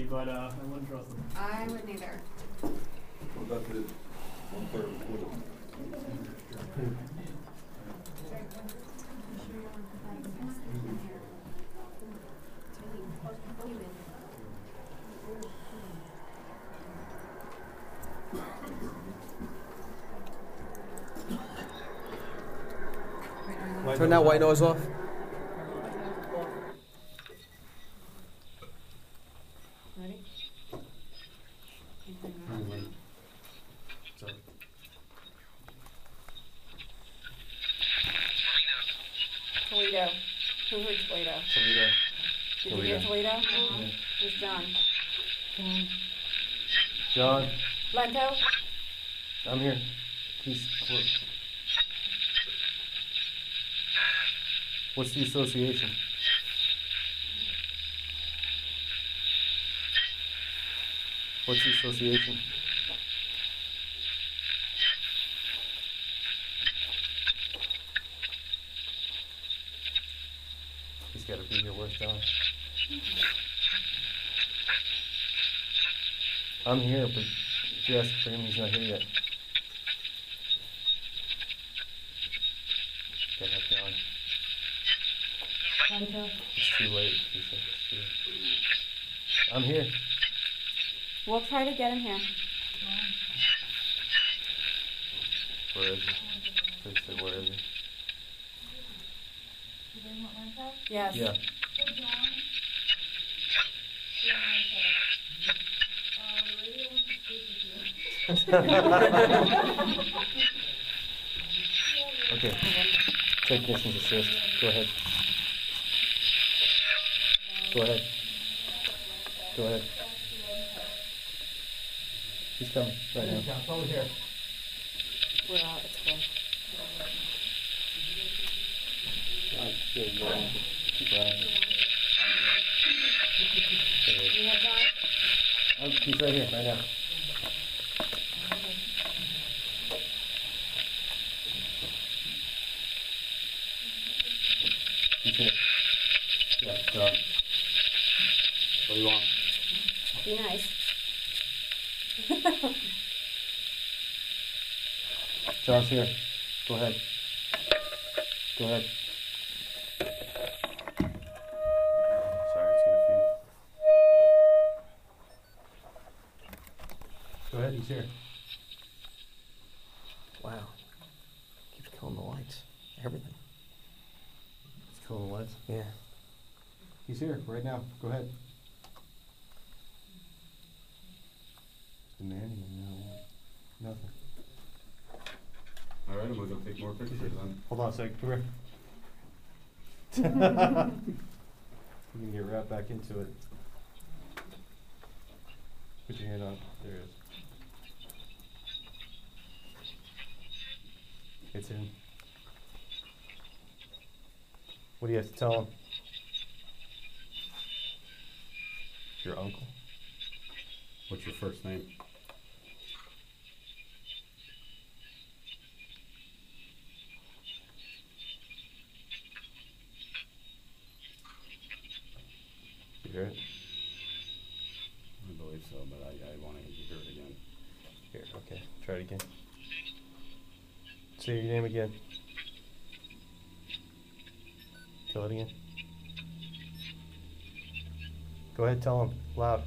but I wouldn't trust them. I wouldn't either. What about the 1/3 quarter? Turn that white noise off. Ready? Toledo. Who heard Toledo? Toledo. Did you hear Toledo? Yeah. Who's John? John, Lento? I'm here. Please. What's the association? What's the association? He's got to be here. Where's John? I'm here, but if you ask for him, he's not here yet. Gotta have John. Lento? It's too late. He said it's too late. I'm here. We'll try to get him here. Where is he? Please say where is he? Yes. Yeah. Okay. Technician's assist. Go ahead. Go ahead. Go ahead. He's coming right now. Over here. We're out. It's full. You have John? Oh, he's right here, right now. He's here. Yeah, John. What do you want? Be nice. John's here. Go ahead. Go ahead. Sorry, it's gonna feed. Go ahead, he's here. Wow. Keeps killing the lights. Everything. It's killing the lights? Yeah. He's here right now. Go ahead. Demanding nothing. All right, I'm gonna go take more pictures then. Hold on a second. Come here. You can get right back into it. Put your hand on. There it is. It's in. What do you have to tell him? Your uncle. What's your first name? You hear it? I believe so, but I want to hear it again. Here, okay. Try it again. Say your name again. Tell it again. Go ahead, tell him loud.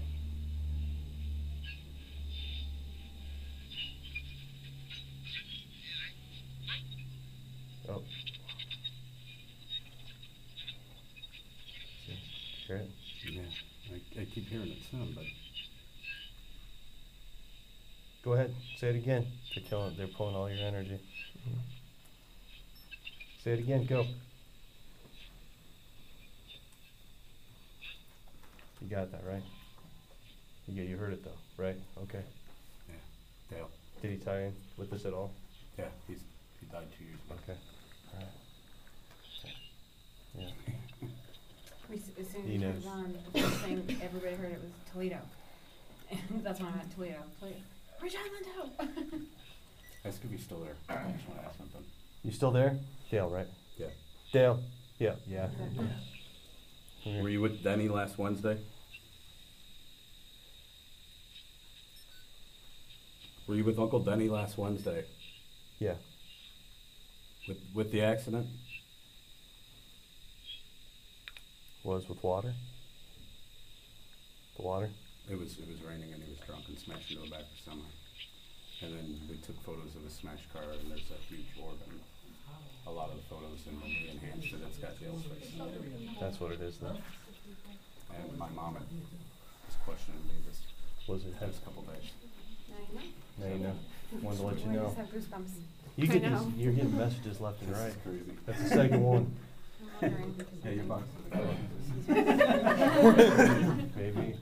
Oh. See, hear it? Yeah, I keep hearing it sound, but Go ahead, say it again. They're killing. They're pulling all your energy. Say it again. Go. You got that right. You heard it though, right? Okay. yeah, Dale. Did he tie in with this at all? Yeah, he died 2 years ago. Okay. All right. Yeah. As soon as He it knows. was on, the first thing everybody heard it was Toledo. And that's when I meant Toledo. Toledo. Where's John Lento? Ask if he's still there. I just want to ask something. You still there? Dale, right? Yeah. Dale. Yeah. Yeah. Were you with Denny last Wednesday? Were you with Uncle Denny last Wednesday Yeah. with the accident? Was with water? The water? It was raining and he was drunk and smashed into a back of a semi. And then we took photos of his smashed car and there's a huge organ. A lot of the photos and when we enhanced it, it's got Dale's face. That's what it is then. And my mom was questioning me this Was it past couple days. Now you know. Now you know. Wanted to let you I know. just have goosebumps. You I get know. these, you're getting messages left and right. Crazy. That's the second one. I'm wondering because Yeah, your box Maybe.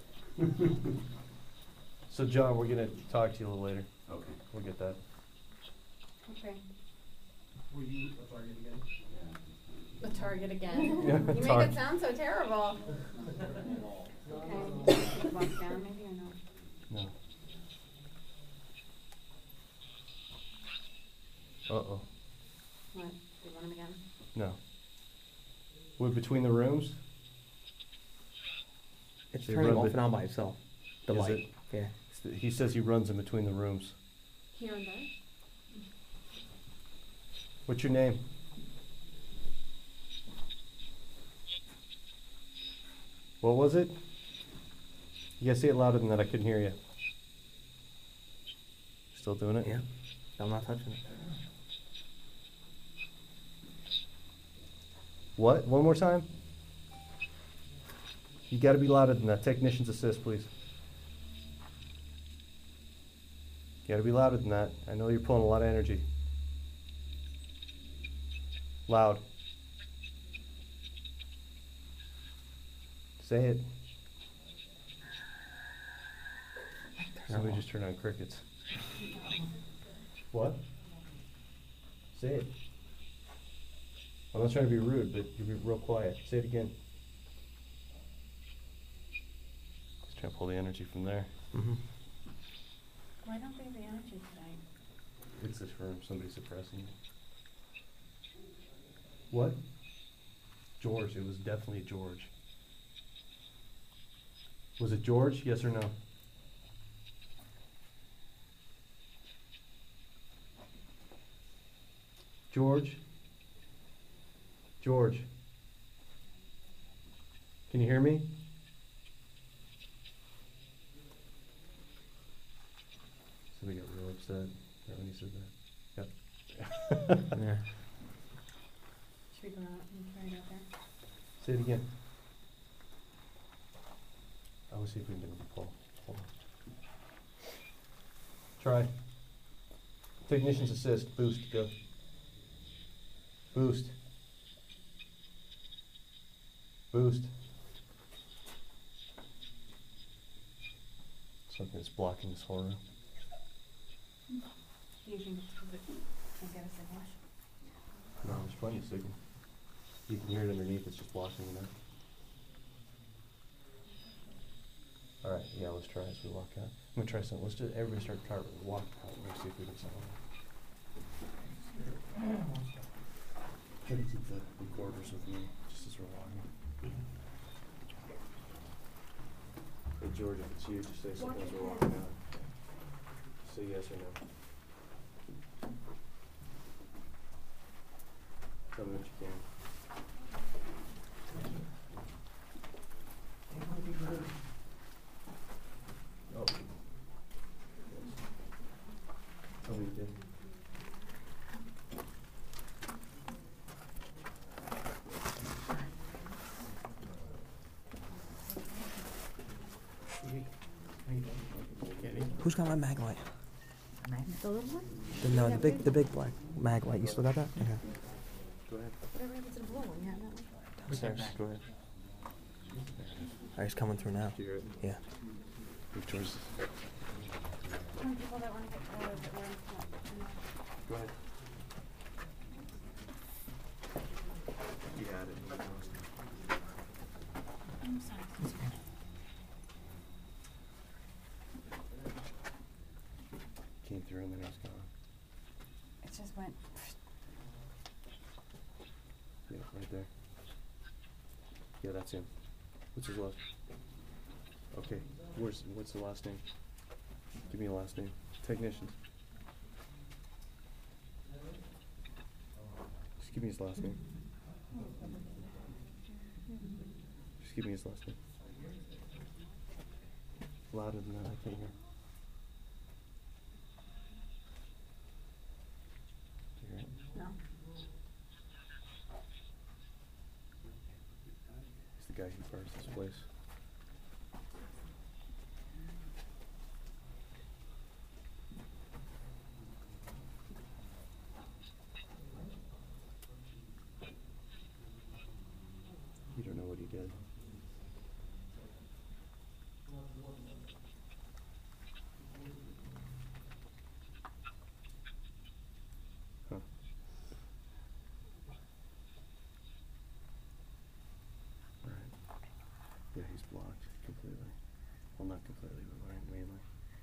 So John, we're gonna talk to you a little later. Okay. We'll get that. Okay. Were you a target again? The target again. Yeah, You make target. it sound so terrible. Okay. Walk down maybe or no? No. Uh-oh. What? Do you want him again? No. We're between the rooms? It's They turning run off the- and on by itself. The Is light. it? Yeah. He says he runs in between the rooms. Here and there? What's your name? What was it? You gotta say it louder than that. I couldn't hear you. Still doing it? Yeah. I'm not touching it. What? One more time? You gotta be louder than that. Technician's assist, please. You gotta be louder than that. I know you're pulling a lot of energy. Loud. Say it. Somebody just turned on crickets. What? Say it. I'm not trying to be rude, but you're real quiet. Say it again. Just trying to pull the energy from there. Mm-hmm. Why don't they have the energy tonight? It's this room. Somebody's suppressing you. What? George. It was definitely George. Was it George? Yes or no? George? George? Can you hear me? Somebody got real upset right when he said that. Yep. Yeah. Should we go out and try it out there? Say it again. I will see if we can get him to pull. Hold on. Try. Technician's assist. Boost. Go. Boost. Boost. Something that's blocking this whole room. Do you think it's because it can't get a signal? No, there's plenty of signal. You can hear it underneath. It's just blocking it out. All right, yeah, let's try as we walk out. I'm gonna try something. Let's just everybody start trying to walk out. Let's see if we can sound. Try to keep the recorders with me just as we're walking. Hey George, if it's you, just say something as we're walking out. Say yes or no. Tell me what you can. Oh. Tell me you did. Who's got my mag light? The little one? No, the big black mag light. You still got that? Okay. Go ahead. Whatever happens to the blue one? You have that one? Downstairs. Go ahead. Alright, he's coming through now. Do you hear it? Yeah. George. How many people that want to get that were Go ahead. You had it. I'm sorry. Came through and then it was gone. It just went. Yeah, right there. Yeah, that's him. What's his last? Okay, what's the last name? Give me a last name. Technicians. Just give me his last name. Just give me his last name. Louder than that, I can't hear. Do you hear it? No. He's the guy who guards this place. You don't know what he did. Huh. Alright. Yeah, he's blocked completely. Well, not completely, but mainly.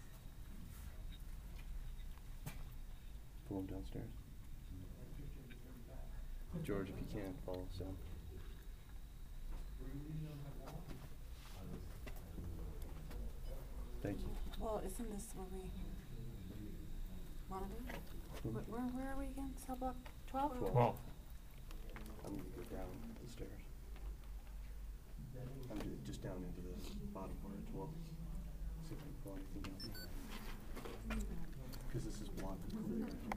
Pull him downstairs. George, if you can, follow us down. Thank you. Well, isn't this where we wanna be? Where are we again? Cell block 12? 12. I'm gonna go down the stairs. I'm just down into the bottom part as well. See if I can pull anything out. Because this is blocked completely.